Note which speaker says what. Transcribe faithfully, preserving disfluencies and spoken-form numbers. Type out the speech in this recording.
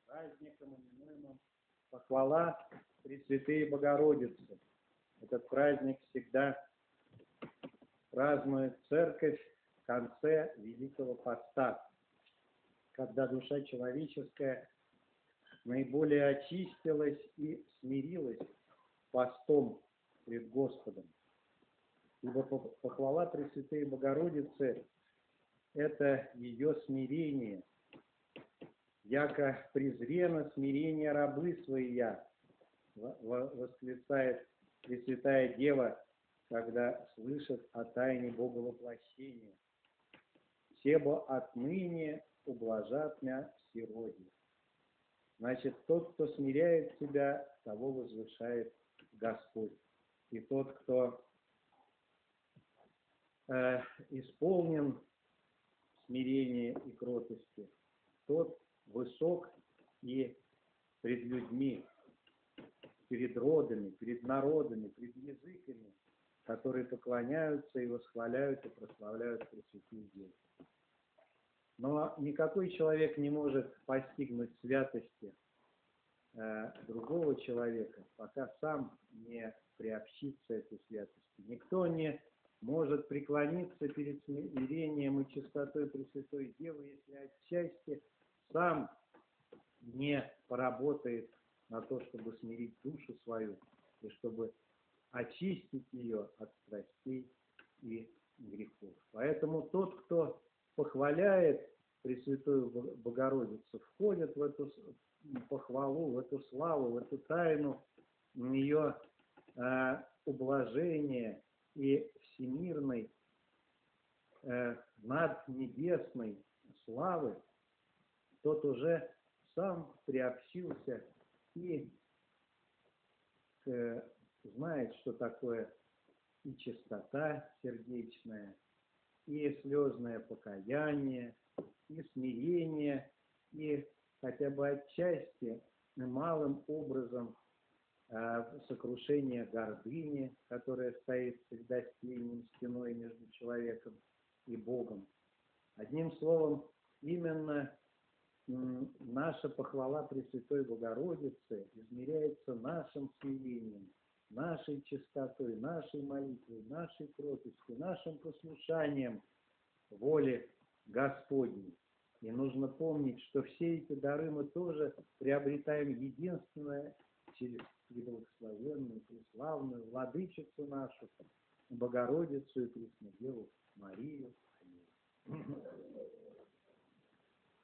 Speaker 1: праздником, именуемым похвала Пресвятые Богородицы. Этот праздник всегда празднует Церковь в конце Великого Поста, когда душа человеческая наиболее очистилась и смирилась постом пред Господом. Ибо похвала Пресвятой Богородицы – это ее смирение, яко презрено смирение рабы своя, восклицает Пресвятая Дева, когда слышит о тайне Боговоплощения. «Себо отныне ублажат мя всероди». Значит, тот, кто смиряет себя, того возвышает Господь. И тот, кто э, исполнен смирения и кротости, тот высок и пред людьми, перед родами, перед народами, пред языками, которые поклоняются и восхваляют и прославляют Пресвятую Деву. Но никакой человек не может постигнуть святости э, другого человека, пока сам не приобщится этой святости. Никто не может преклониться перед смирением и чистотой Пресвятой Девы, если отчасти сам не поработает на то, чтобы смирить душу свою и чтобы очистить ее от страстей и грехов. Поэтому тот, кто похваляет Пресвятую Богородицу, входит в эту похвалу, в эту славу, в эту тайну ее э, ублажения и всемирной, э, наднебесной славы, тот уже сам приобщился и э, знает, что такое и чистота сердечная, и слезное покаяние, и смирение, и хотя бы отчасти малым образом э, сокрушение гордыни, которая стоит всегда стеной, стеной между человеком и Богом. Одним словом, именно м, наша похвала Пресвятой Богородицы измеряется нашим смирением, нашей чистотой, нашей молитвой, нашей кротостью, нашим послушанием воле Господней. И нужно помнить, что все эти дары мы тоже приобретаем единственное через преблагословенную, преславную Владычицу нашу, Богородицу и Преснодеву Марию,